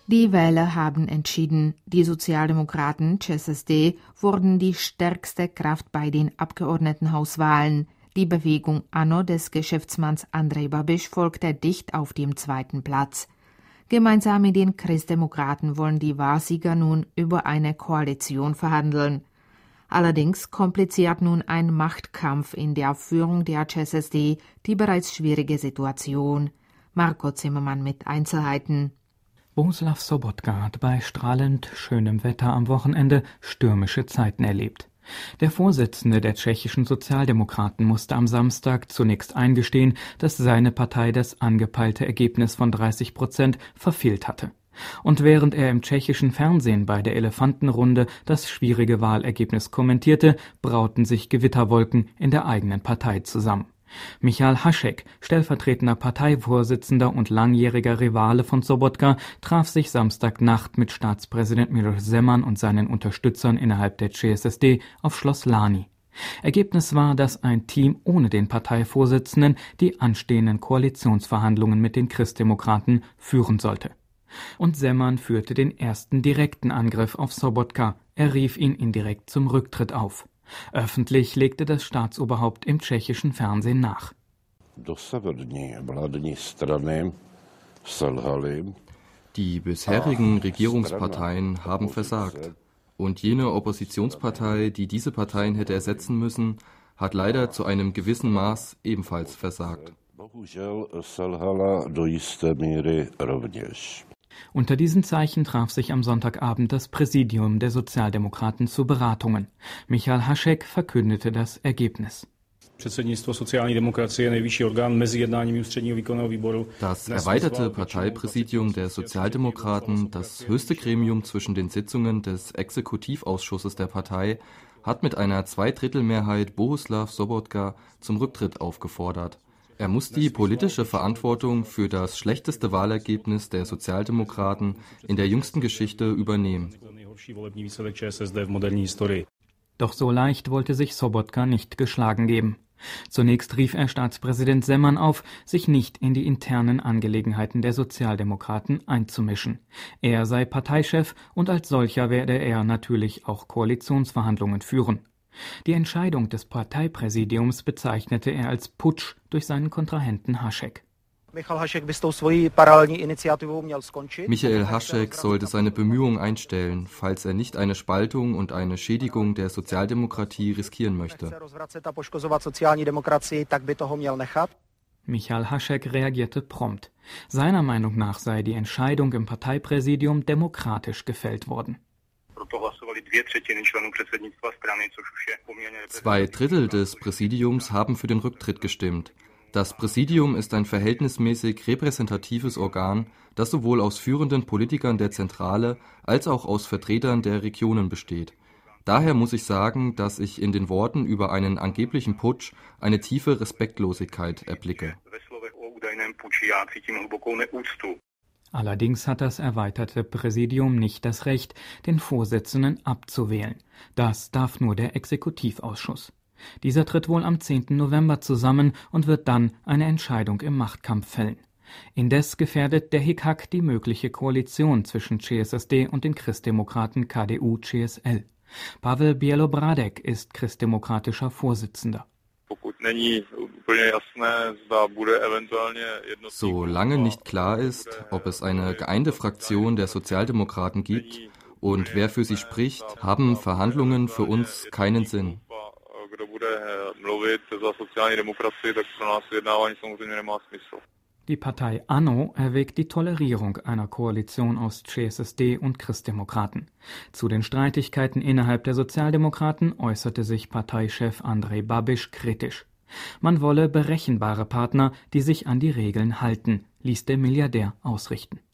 Die Wähler haben entschieden, die Sozialdemokraten ČSSD wurden die stärkste Kraft bei den Abgeordnetenhauswahlen. Die Bewegung ANO des Geschäftsmanns Andrej Babiš folgte dicht auf dem zweiten Platz. Gemeinsam mit den Christdemokraten wollen die Wahlsieger nun über eine Koalition verhandeln. Allerdings kompliziert nun ein Machtkampf in der Führung der ČSSD die bereits schwierige Situation. Marco Zimmermann mit Einzelheiten. Bohuslav Sobotka hat bei strahlend schönem Wetter am Wochenende stürmische Zeiten erlebt. Der Vorsitzende der tschechischen Sozialdemokraten musste am Samstag zunächst eingestehen, dass seine Partei das angepeilte Ergebnis von 30% verfehlt hatte. Und während er im tschechischen Fernsehen bei der Elefantenrunde das schwierige Wahlergebnis kommentierte, brauten sich Gewitterwolken in der eigenen Partei zusammen. Michal Hašek, stellvertretender Parteivorsitzender und langjähriger Rivale von Sobotka, traf sich Samstagnacht mit Staatspräsident Miloš Zeman und seinen Unterstützern innerhalb der ČSSD auf Schloss Lani. Ergebnis war, dass ein Team ohne den Parteivorsitzenden die anstehenden Koalitionsverhandlungen mit den Christdemokraten führen sollte. Und Zeman führte den ersten direkten Angriff auf Sobotka. Er rief ihn indirekt zum Rücktritt auf. Öffentlich legte das Staatsoberhaupt im tschechischen Fernsehen nach. Die bisherigen Regierungsparteien haben versagt. Und jene Oppositionspartei, die diese Parteien hätte ersetzen müssen, hat leider zu einem gewissen Maß ebenfalls versagt. Unter diesen Zeichen traf sich am Sonntagabend das Präsidium der Sozialdemokraten zu Beratungen. Michal Hašek verkündete das Ergebnis. Das erweiterte Parteipräsidium der Sozialdemokraten, das höchste Gremium zwischen den Sitzungen des Exekutivausschusses der Partei, hat mit einer Zweidrittelmehrheit Bohuslav Sobotka zum Rücktritt aufgefordert. Er muss die politische Verantwortung für das schlechteste Wahlergebnis der Sozialdemokraten in der jüngsten Geschichte übernehmen. Doch so leicht wollte sich Sobotka nicht geschlagen geben. Zunächst rief er Staatspräsident Zeman auf, sich nicht in die internen Angelegenheiten der Sozialdemokraten einzumischen. Er sei Parteichef und als solcher werde er natürlich auch Koalitionsverhandlungen führen. Die Entscheidung des Parteipräsidiums bezeichnete er als Putsch durch seinen Kontrahenten Hašek. Michael Hašek sollte seine Bemühungen einstellen, falls er nicht eine Spaltung und eine Schädigung der Sozialdemokratie riskieren möchte. Michal Hašek reagierte prompt. Seiner Meinung nach sei die Entscheidung im Parteipräsidium demokratisch gefällt worden. 2/3 des Präsidiums haben für den Rücktritt gestimmt. Das Präsidium ist ein verhältnismäßig repräsentatives Organ, das sowohl aus führenden Politikern der Zentrale als auch aus Vertretern der Regionen besteht. Daher muss ich sagen, dass ich in den Worten über einen angeblichen Putsch eine tiefe Respektlosigkeit erblicke. Allerdings hat das erweiterte Präsidium nicht das Recht, den Vorsitzenden abzuwählen. Das darf nur der Exekutivausschuss. Dieser tritt wohl am 10. November zusammen und wird dann eine Entscheidung im Machtkampf fällen. Indes gefährdet der Hickhack die mögliche Koalition zwischen ČSSD und den Christdemokraten KDU-ČSL. Pavel Bělobrádek ist christdemokratischer Vorsitzender. Solange nicht klar ist, ob es eine geeinte Fraktion der Sozialdemokraten gibt und wer für sie spricht, haben Verhandlungen für uns keinen Sinn. Die Partei ANO erwägt die Tolerierung einer Koalition aus ČSSD und Christdemokraten. Zu den Streitigkeiten innerhalb der Sozialdemokraten äußerte sich Parteichef Andrej Babiš kritisch. Man wolle berechenbare Partner, die sich an die Regeln halten, ließ der Milliardär ausrichten.